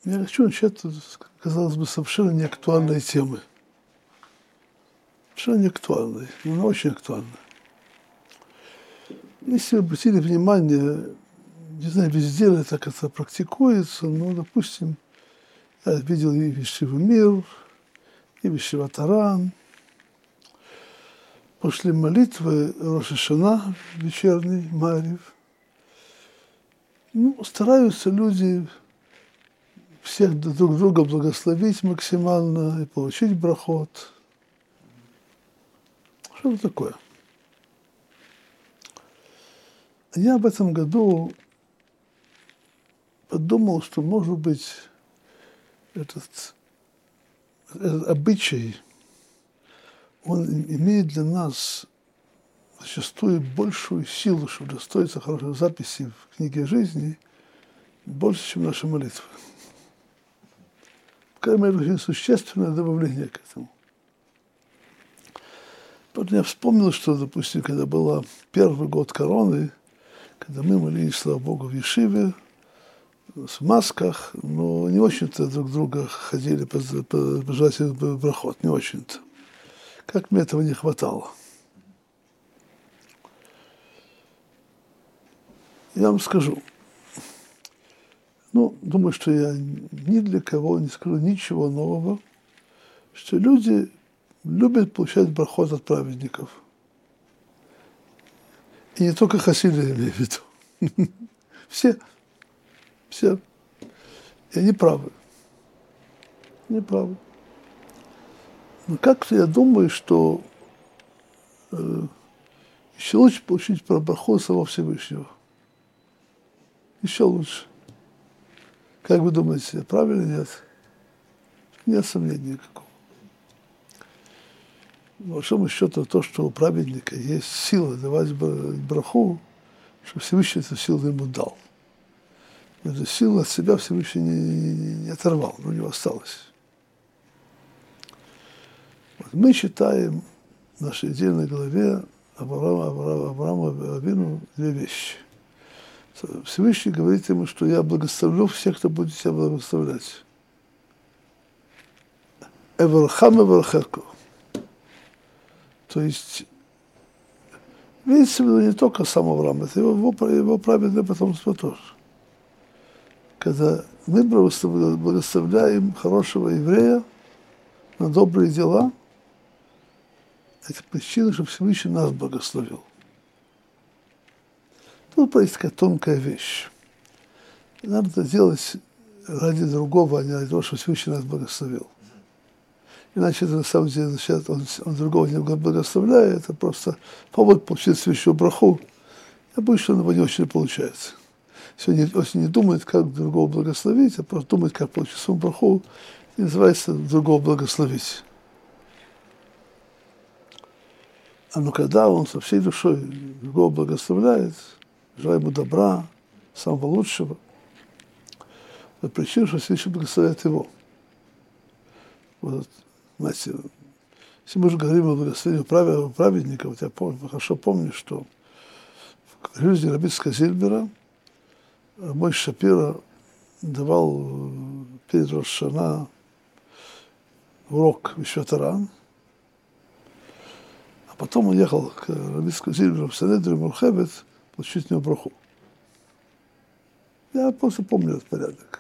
Я хочу начать, казалось бы, совершенно неактуальной темы. Совершенно неактуальной, но она очень актуальна. Если вы обратили внимание, не знаю, везде ли так это практикуется, но, допустим, я видел и в Ешиве Мир, и в Ешиве Таран. После молитвы Рош ха-Шана, вечерний, Маарив, стараются люди всех друг друга благословить максимально и получить брахот. Что это такое? Я в этом году подумал, что, может быть, этот обычай, он имеет для нас зачастую большую силу, что достоится хорошей записи в книге жизни, больше, чем наши молитвы. По крайней мере, очень существенное добавление к этому. Потом я вспомнил, что, допустим, когда был первый год короны, когда мы молились, слава Богу, в Ешиве, в масках, но не очень-то друг друга ходили пожелать брахот, не очень-то. Как мне этого не хватало. Я вам скажу, думаю, что я ни для кого не скажу ничего нового, что люди любят получать брахот от праведников. И не только хасиды, я имею в виду. Все. И они правы. Но как-то я думаю, что еще лучше получить брахот самого Всевышнего. Еще лучше. Как вы думаете, правильно или нет? Нет сомнений никакого. По большому счету, то, что у праведника есть сила давать браху, что Всевышний эту силу ему дал. Эту силу от себя Всевышний не оторвал, но у него осталось. Вот мы читаем в нашей отдельной главе Авраама Авину две вещи. Всевышний говорит ему, что я благословлю всех, кто будет тебя благословлять. Эвархам эвархеку. То есть, видите, не только сам Авраам, это его праведное потомство тоже. Когда мы благословляем хорошего еврея на добрые дела, это причина, чтобы Всевышний нас благословил. Тут есть такая тонкая вещь. Надо это делать ради другого, а не ради того, чтобы Всевышний нас благословил. Иначе это на самом деле означает, он другого не благословляет, это просто повод получить священную браху. Обычно у него не очень получается. Если не думает, как другого благословить, а просто думает, как получить свою браху, и называется другого благословить. Но когда он со всей душой другого благословляет, желая ему добра, самого лучшего, это причина, что Всевышний благословляет его. Вот, знаете, если мы уже говорим о благословении праведников, я хорошо помню, что в жизни Рабицка Зильбера мой Шапира давал перед Рош ха-Шана урок в Ешиве Таран, а потом он ехал к Рабицку Зильберу в Санедрин Мурхевет получить у него браху. Я просто помню этот порядок.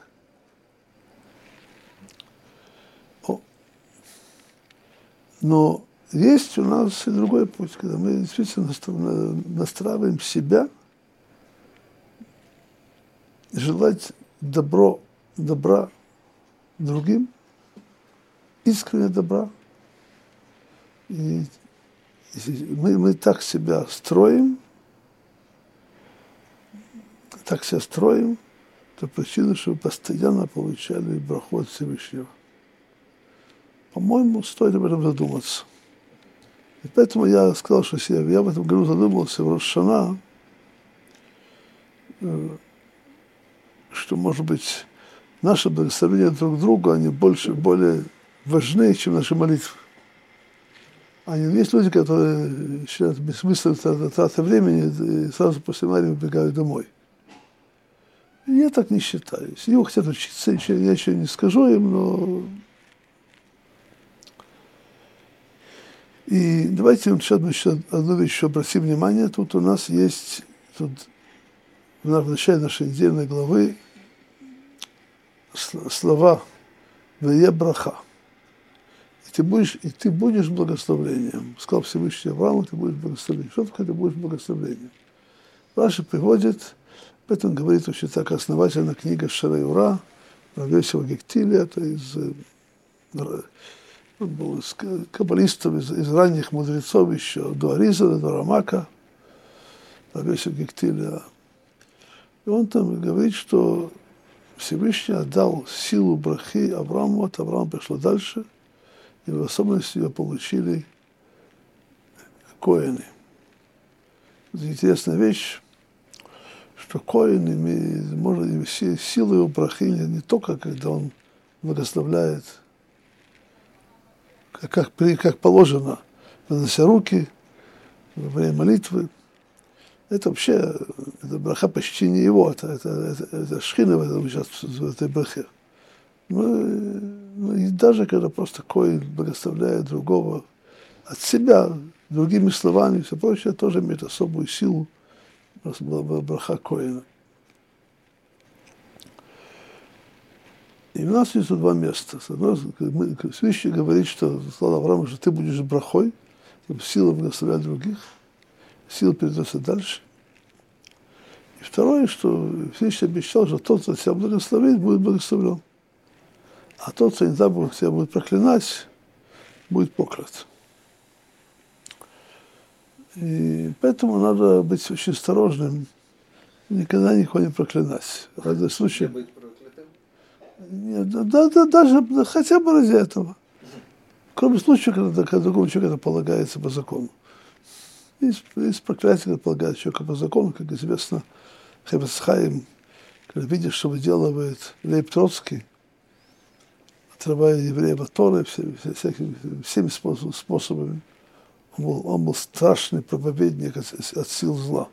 Но есть у нас и другой путь, когда мы действительно настраиваем себя желать добра другим, искренне добра. И мы так себя строим, то причина, чтобы постоянно получали браху от Всевышнего. По-моему, стоит об этом задуматься. И поэтому я сказал, что я в этом году задумался в Рош ха-Шана, что, может быть, наши благословения друг другу, они более важны, чем наши молитвы. Есть люди, которые считают бессмысленной траты времени и сразу после Марии убегают домой. Я так не считаю. Если его хотят учиться, я ничего не скажу им, но... И давайте сейчас мы еще одну вещь еще обратим внимание. Тут у нас есть, тут в начале нашей недельной главы слова «Вее браха». И ты будешь благословлением. Сказал Всевышний Аврааму, ты будешь благословлением. Что такое ты будешь благословлением? Раши приводит, об этом говорит очень так основательно книга Шарей Ура, Равесева Гектиля, это он был из каббалистов, из ранних мудрецов еще, до Аризала, до Рамака, Равесев Гектиля. И он там говорит, что Всевышний отдал силу брахи Аврааму, от Авраама пришло дальше, и в особенности ее получили коэны. Это интересная вещь, что коэн может иметь силу его брахи не только, когда он благословляет, как положено, нанося руки во время молитвы. Это вообще, это браха почти не его, это шхина в этой брахе. И даже когда просто коэн благословляет другого от себя, другими словами и все прочее, тоже имеет особую силу браха коэна. И у нас есть тут два места. Всевышний говорит, что сказал Аврааму, что ты будешь брахой, сила благословлять других, сила передается дальше. И второе, что Всевышний обещал, что тот, кто себя благословит, будет благословлен. А тот, кто иногда себя будет проклинать, будет проклят. И поэтому надо быть очень осторожным, никогда никого не проклинать. Ради случая... Нет, даже хотя бы ради этого. Кроме случая, когда другому человеку это полагается по закону. Есть проклятие, когда полагается человеку по закону, как известно, Хефец Хаим, когда видишь, что выделывает Лейб Троцкий, отрывая евреев от Торы всеми способами. Он был страшный проповедник от сил зла.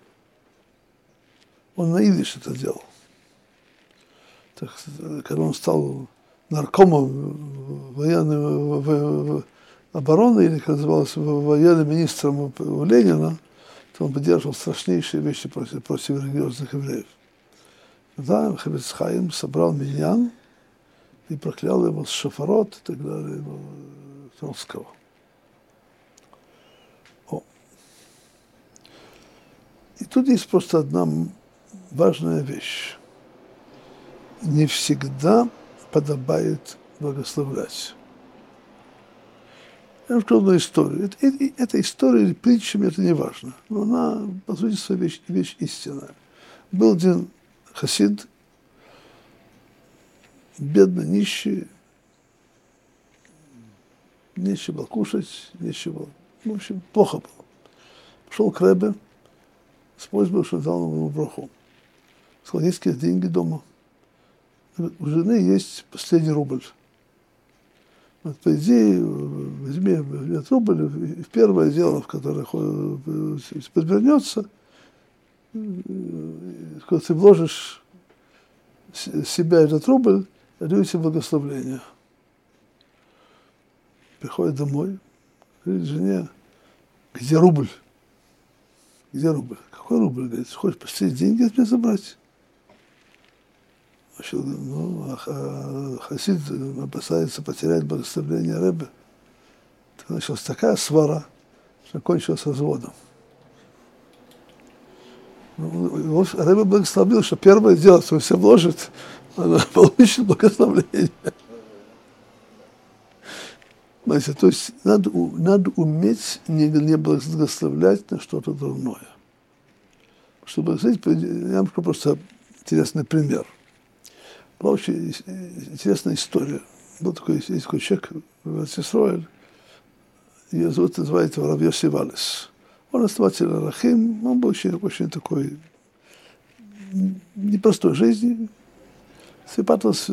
Он на идиш это делал. Так, когда он стал наркомом военной обороны, или, как называлось, военным министром у Ленина, то он поддерживал страшнейшие вещи против религиозных евреев. Тогда Хефец Хаим собрал миньян и проклял его с шофарот и так далее, его Троцкого. И тут есть просто одна важная вещь. Не всегда подобает благословлять. Я расскажу одну историю. Эта история или притчами, это не важно. Но она, по сути, своя вещь истинная. Был один хасид, бедный, нищий, нечего было кушать, нечего, в общем, плохо было. Пошел к Ребе с просьбой, что дал ему браху. Сказал, есть какие-то деньги дома. У жены есть последний рубль. Вот, по идее, возьми этот рубль, и в первое дело, в которое подвернется, когда ты вложишь себя этот рубль, даю тебе благословление. Приходит домой, говорит жене, где рубль? Где рубль? Какой рубль? Говорит, хочешь последние деньги от меня забрать? Ну, хасид опасается потерять благословение Ребе. Так началась такая свара, что кончилась разводом. Ребе благословил, что первое дело, что он все вложит, она получит благословение. Знаете, то есть надо уметь не благословлять на что-то дурное. Чтобы, знаете, я вам скажу просто интересный пример. Была очень интересная история. Был такой человек в Исраиле, ее зовут, называется Рав Йоси Валес. Он основатель Арахим, он был очень такой непростой жизни. Сепатос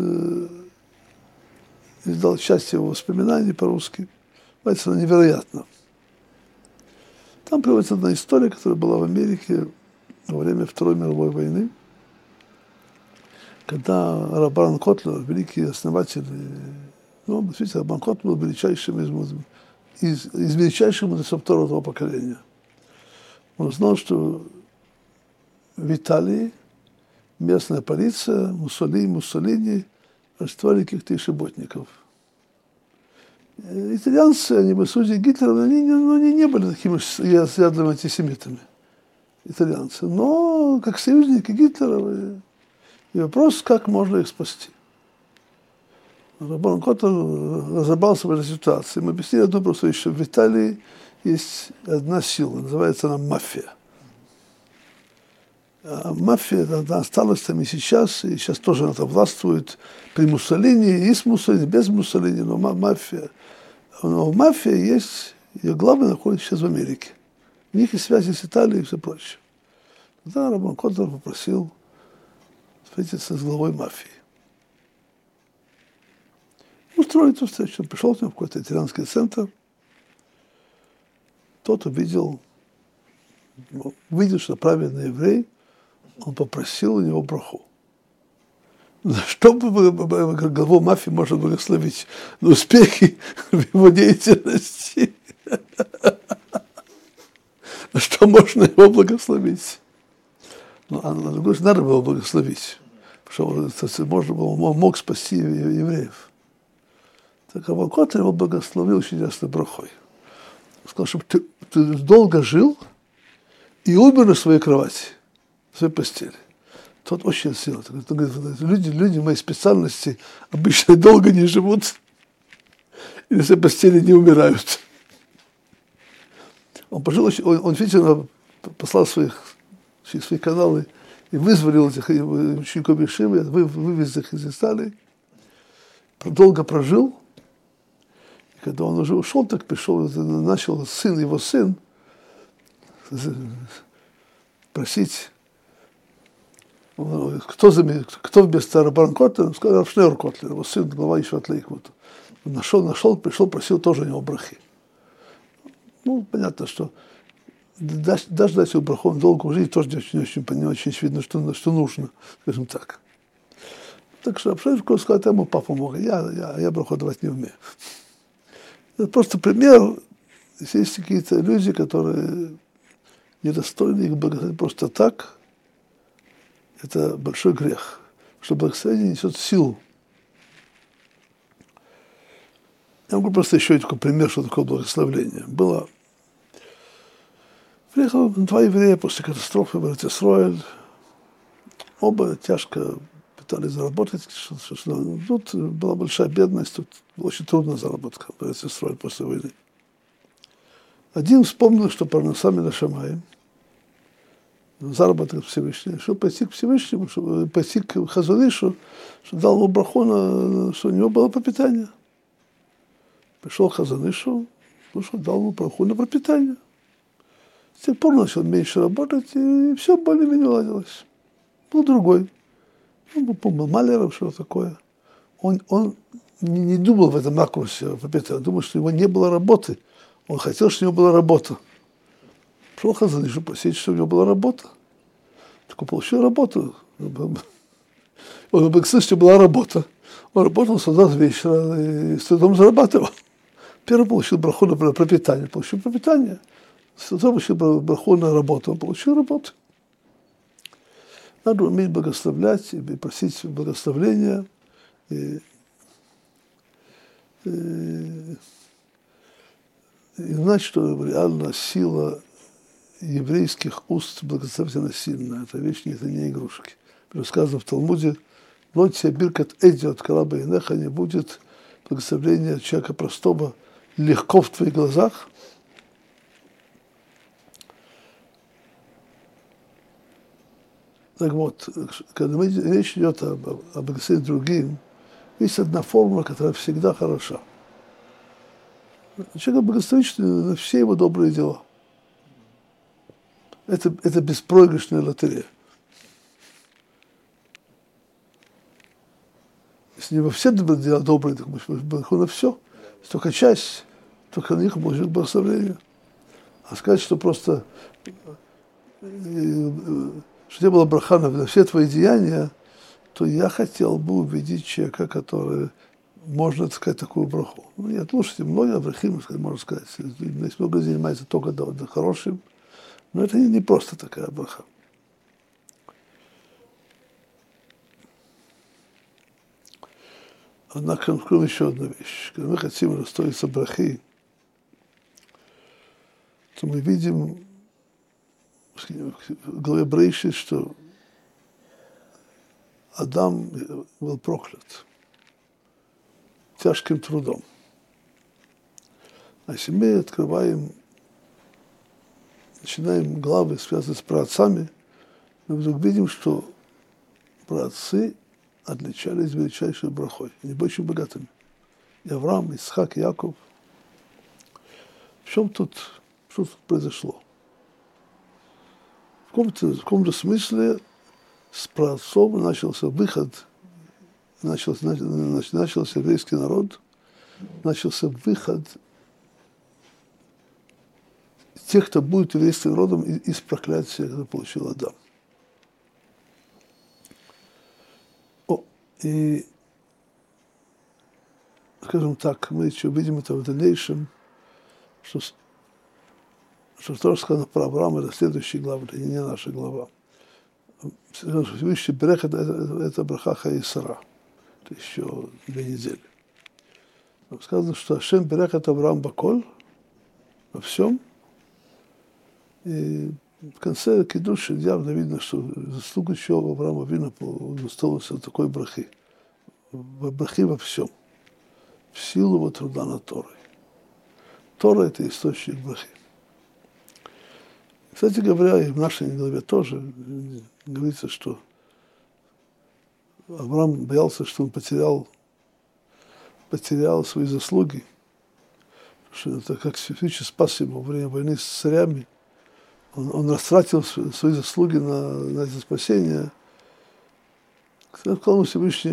издал часть его воспоминаний по-русски. Это невероятно. Там приводится одна история, которая была в Америке во время Второй мировой войны. когда Раббан Котлер, великий основатель, ну, действительно, Раббан Котлер был величайшим из величайших мудрецов второго поколения. Он узнал, что в Италии местная полиция, Муссолини арестовали каких-то ишеботников. Итальянцы, они бы судьи Гитлера, они не были такими заядлыми антисемитами, итальянцы. Но как союзники Гитлера, и вопрос, как можно их спасти. Раббан Котлер разобрался в этой ситуации. Мы объяснили одну простую вещь, что в Италии есть одна сила, называется она мафия. А мафия она осталась там и сейчас тоже она там властвует при Муссолини, и с Муссолини, без Муссолини, но мафия. Но мафия есть, ее главное находится сейчас в Америке. У них есть связи с Италией и все прочее. Тогда Раббан Котлер попросил встретиться с главой мафии. Устроили эту встречу. Он пришел к нему в какой-то итальянский центр. Тот увидел, что праведный еврей, он попросил у него браху. Что главу мафии можно благословить? На успехи в его деятельности. Что можно его благословить? Ну, надо было благословить. Потому что он мог спасти евреев. Так Раббан Котлер его благословил очень ясной брахой. Он сказал, чтобы ты долго жил и умер на своей кровати, в своей постели. Тот очень сильно. Люди моей специальности обычно долго не живут и на своей постели не умирают. Он видите, послал свои каналы и вызволил этих учеников Ешивы, вывез их из Италии, долго прожил. И когда он уже ушел, так начал его сын просить, кто вместо Раббана Котлера, он сказал, Шнeur Котлер, его сын, глава Ешиват Лейквуд. Пришел, просил тоже у него брахи. Ну, понятно, что даже дать ему браху на долгую жизнь тоже не очень очевидно, что нужно, скажем так. Так что Абшайшко сказал, ему папа мог, я браху давать не умею. Это просто пример, если есть какие-то люди, которые недостойны их благословения просто так, это большой грех, что благословение несет силу. Я могу просто еще такой пример, что такое благословение. Приехало два еврея после катастрофы в Эрец-Исроэль. Оба тяжко пытались заработать. Тут была большая бедность, тут очень трудно заработать в Эрец-Исроэль после войны. Один вспомнил, что парнасами на Шамаим, заработок Всевышний, чтобы пойти к Всевышнему, чтобы пойти к Хазон Ишу, что дал ему браху, что у него было пропитание. Пришел к Хазон Ишу, дал ему браху на пропитание. С тех пор начал меньше работать, и все более-менее ладилось. Был другой. Он был маляром, что такое. Он не думал в этом ракурсе, он думал, что у него не было работы. Он хотел, чтобы у него была работа. Пришел Хазон Ишу просить, чтобы у него была работа. Так он получил работу. Он бы слышал, что была работа. Он работал с утра до вечера и с трудом зарабатывал. Первый получил браху на пропитание. Получил пропитание. С утра получил браху на работу. Он получил работу. Надо уметь благословлять и просить благословения. И знать, что реально сила еврейских уст благословительно сильная. Это вещь, это не игрушки. Сказано в Талмуде, «Лотия биркат эдиот калаба инеха» не будет благословения человека простого легко в твоих глазах. Так вот, когда речь идет о благословении другим, есть одна формула, которая всегда хороша. Человек благословит на все его добрые дела. Это беспроигрышная лотерея. Если не во все дела добрые, так на все. Только часть, только на них будет благословение. А сказать, что просто что не было браха на все твои деяния, то я хотел бы увидеть человека, который можно сказать такую браху. Ну, нет, слушайте, многие абрахим, можно сказать, есть много занимается только хорошим, но это не просто такая браха. Однако откроем еще одну вещь. Когда мы хотим расстроиться брахи, то мы видим в главе Брейшит, что Адам был проклят тяжким трудом. А если мы открываем, начинаем главы, связанные с праотцами, мы вдруг видим, что праотцы отличались величайшей брахой. Они были очень богатыми. И Авраам, Исхак, и Яков. Что тут произошло? В каком-то смысле с праотцов начался выход, начался еврейский народ, начался выход тех, кто будет еврейским народом, из проклятия, которое получил Адам. И, скажем так, мы еще видим это в дальнейшем, что тоже сказано про Авраама, это следующая глава, это не наша глава. Всевышний берег это браха Хаисара, это еще 2 недели. Там сказано, что Ашем берег это Авраам Баколь, во всем. И в конце Кидуша явно видно, что заслуга чего Авраама Авину удостоился такой брахи. Брахи во всем. В силу его труда над Торой. Тора – это источник брахи. Кстати говоря, и в нашей главе тоже говорится, что Авраам боялся, что он потерял свои заслуги. Что это как Всевышний спас его во время войны с царями. Он растратил свои заслуги на это спасение. Сказал ему Всевышний,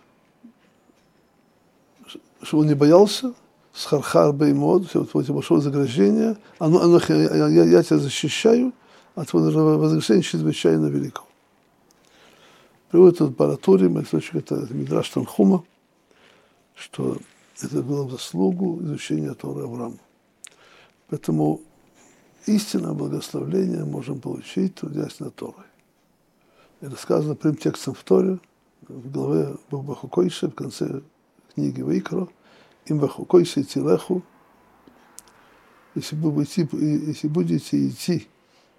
что он не боялся, с хархар беймод, вот эти большое заграждение, я тебя защищаю, а твое возгрешение чрезвычайно велико. Приводит тут Баратурим, это Мидраш Танхума, что это было в заслугу изучения Торы Авраама. Поэтому истинное благословение можем получить, трудясь над Торой. Это сказано прямым текстом в Торе, в главе Бахукойше, в конце книги Ваикро, им Бахукойше тилеху, если будете идти,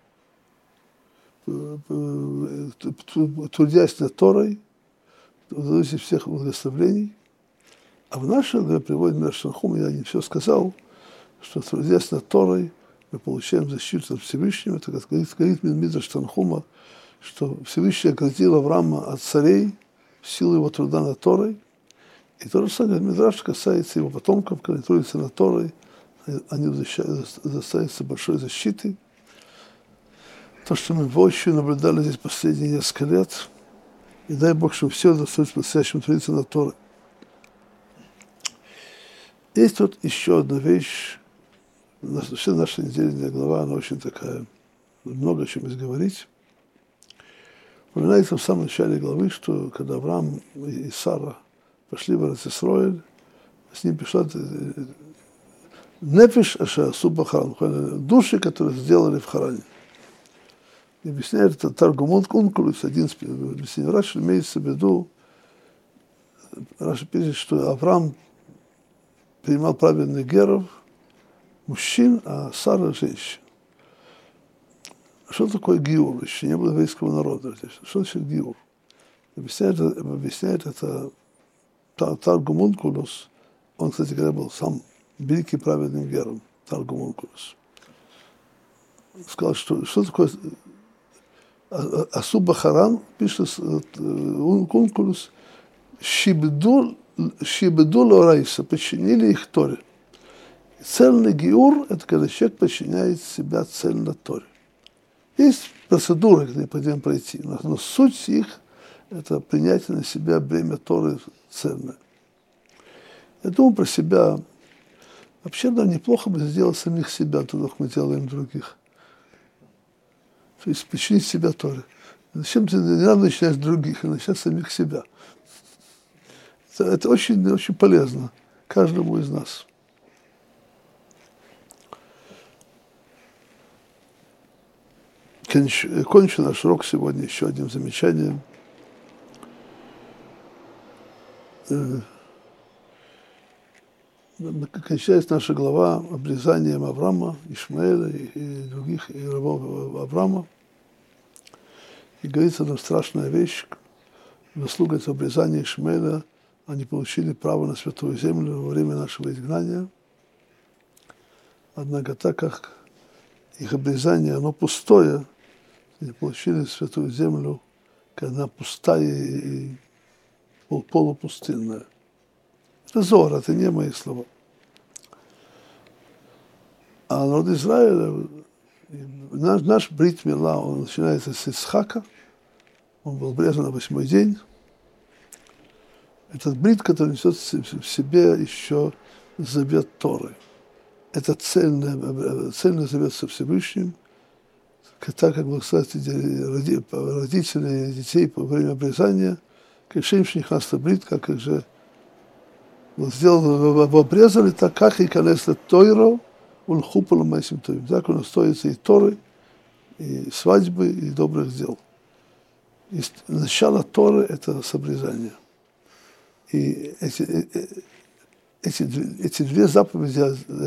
трудясь над Торой, удовольствие всех благословений. А в нашей главе приводит Мидраш Танхума, я не все сказал, что трудясь над Торой, мы получаем защиту от Всевышнего. Это как говорит Мидраш Танхума, что Всевышний оградил Авраама от царей в силу его труда над Торой. И то же самое Мидраш касается его потомков, которые трудятся над Торой, они достаются большой защиты. То, что мы воочию наблюдали здесь последние несколько лет, и дай Бог, чтобы все достаются по-настоящему трудиться над Торой. Есть тут еще одна вещь. Вообще наша недельная глава, она очень такая, много о чем есть говорить. Упоминается в самом начале главы, что когда Авраам и Сара пошли в Эрец-Исроэль, с ним пришла нефиш ашасу бахаран, души, которые сделали в Харане. И объясняет это Таргум Онкулус, один из объяснений Раши, имеется в виду, Раши пишет, что Авраам принимал праведных геров, мужчин, а Сара – женщин. Что такое гиур? Еще не было еврейского народа. Что значит гиур? Объясняет это Таргум Онкулус. Он, кстати говоря, был сам великий праведным гером, Таргум Онкулус. Сказал, что такое Асу Бахаран, пишет Онкулус, Шибду лорайса, подчинили их Торе. Цельный гиур – это когда человек подчиняет себя цельно Торе. Есть процедуры, которые необходимо пройти, но суть их – это принятие на себя бремя Торы цельное. Я думаю про себя. Вообще, нам неплохо бы сделать самих себя, тогда мы делаем других. То есть подчинить себя Торе. Зачем ты не надо начинать с других, а начать с самих себя? Это очень, очень полезно каждому из нас. Кончу наш урок сегодня еще одним замечанием. Кончается наша глава обрезанием Авраама, Ишмаэля и других и рабов Авраама. И говорится нам страшная вещь. Заслуга этого обрезания Ишмаэля, они получили право на святую землю во время нашего изгнания. Однако так как их обрезание, оно пустое, они получили святую землю, когда она пустая и полупустынная. Это Зор, это не мои слова. А народ Израиля, наш брит мила, он начинается с Ицхака, он был обрезан на 8-й день. Этот брит, который несет в себе еще завет Торы. Это цельный завет со Всевышним, так как родители детей по время обрезания, как шеймшних брит, как же сделал, обрезали, так как и конец Тойро, он хупал майсим тоим. Так он стоится и Торы, и свадьбы, и добрых дел. И начало Торы – это с обрезания. И эти две заповеди,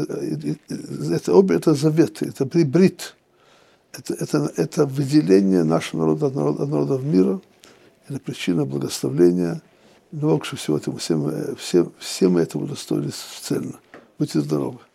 это заветы, это брит. Это выделение нашего народа от народов мира. Это причина благословления. Но больше всего, все мы этого удостоились цельно. Будьте здоровы.